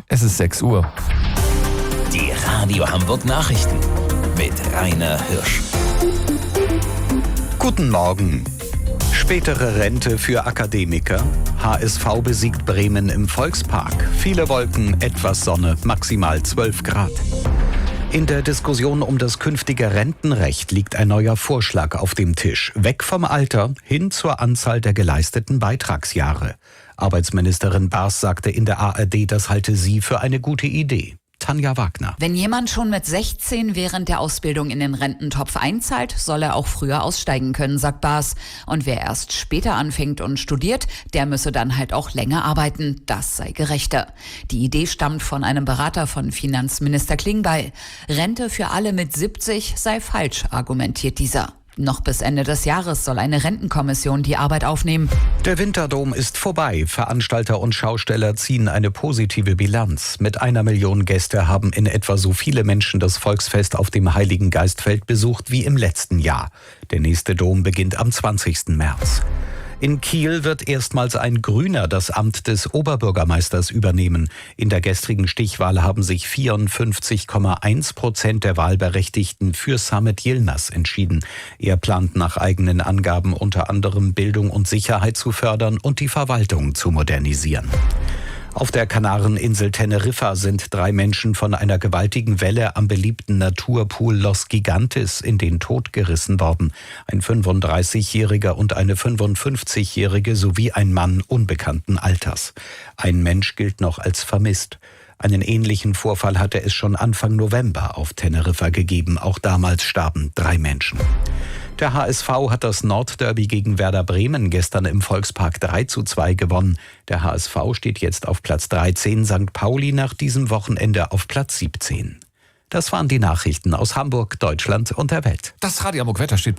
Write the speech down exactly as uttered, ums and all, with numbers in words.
Es ist sechs Uhr. Die Radio Hamburg Nachrichten mit Rainer Hirsch. Guten Morgen. Spätere Rente für Akademiker. H S V besiegt Bremen im Volkspark. Viele Wolken, etwas Sonne, maximal zwölf Grad. In der Diskussion um das künftige Rentenrecht liegt ein neuer Vorschlag auf dem Tisch. Weg vom Alter hin zur Anzahl der geleisteten Beitragsjahre. Arbeitsministerin Baas sagte in der A R D, das halte sie für eine gute Idee. Tanja Wagner. Wenn jemand schon mit sechzehn während der Ausbildung in den Rententopf einzahlt, soll er auch früher aussteigen können, sagt Baas. Und wer erst später anfängt und studiert, der müsse dann halt auch länger arbeiten. Das sei gerechter. Die Idee stammt von einem Berater von Finanzminister Klingbeil. Rente für alle mit siebzig sei falsch, argumentiert dieser. Noch bis Ende des Jahres soll eine Rentenkommission die Arbeit aufnehmen. Der Winterdom ist vorbei. Veranstalter und Schausteller ziehen eine positive Bilanz. Mit einer Million Gäste haben in etwa so viele Menschen das Volksfest auf dem Heiligen Geistfeld besucht wie im letzten Jahr. Der nächste Dom beginnt am zwanzigsten März. In Kiel wird erstmals ein Grüner das Amt des Oberbürgermeisters übernehmen. In der gestrigen Stichwahl haben sich vierundfünfzig Komma eins Prozent der Wahlberechtigten für Samet Yilmaz entschieden. Er plant nach eigenen Angaben unter anderem Bildung und Sicherheit zu fördern und die Verwaltung zu modernisieren. Auf der Kanareninsel Teneriffa sind drei Menschen von einer gewaltigen Welle am beliebten Naturpool Los Gigantes in den Tod gerissen worden. Ein fünfunddreißigjähriger und eine fünfundfünfzigjährige sowie ein Mann unbekannten Alters. Ein Mensch gilt noch als vermisst. Einen ähnlichen Vorfall hatte es schon Anfang November auf Teneriffa gegeben. Auch damals starben drei Menschen. Der H S V hat das Nordderby gegen Werder Bremen gestern im Volkspark drei zu zwei gewonnen. Der H S V steht jetzt auf Platz dreizehn, Sankt Pauli nach diesem Wochenende auf Platz siebzehn. Das waren die Nachrichten aus Hamburg, Deutschland und der Welt. Das Radio Hamburg Wetter steht